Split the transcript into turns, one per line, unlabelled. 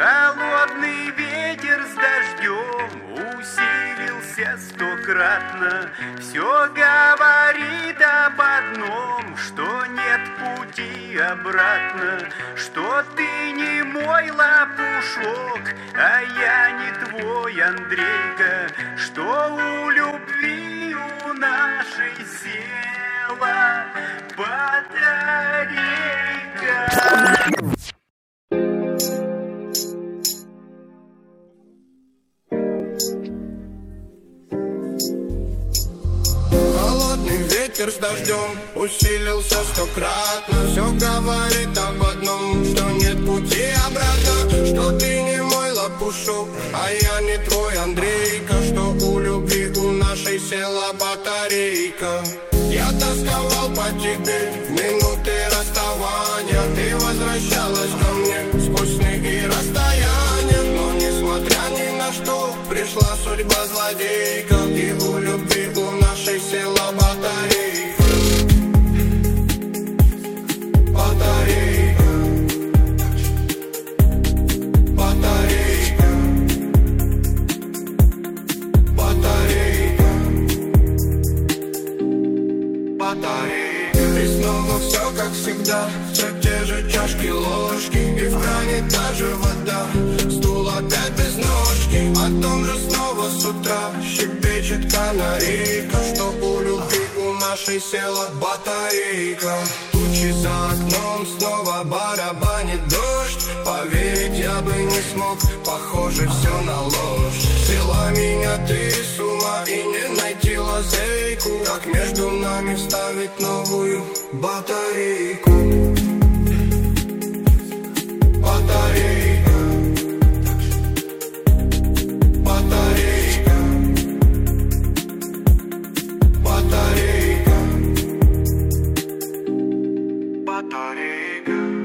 Холодный ветер с дождем усилился стократно. Все говорит об одном, что нет пути обратно, что ты не мой лопушок, а я не твой Андрейка, что у любви у нашей села батарейка.
Ветер с дождем усилился стократно. Все говорит об одном, что нет пути обратно, что ты не мой лопушок, а я не твой Андрейка, что у любви у нашей села батарейка. Я тосковал по тебе в минуты расставания. Ты возвращалась ко мне сквозь сны и расстояния. Но несмотря ни на что, пришла судьба злодейка, и у любви у нашей села батарейка. Батарейка. Батарейка. Батарейка. Батарейка. И снова все как всегда, все те же чашки, ложки, и в кране та же вода, стул опять без ножки. О том же снова с утра щебечет канарейка, что у любви у нашей села батарейка. Тучи за окном, снова барабанит дождь. Поверить я бы не смог, похоже все на ложь. Свела меня ты с ума, и не найти лазейку, как между нами вставить новую батарейку. Батарейка. Батарейка. Батарейка. Батарейка.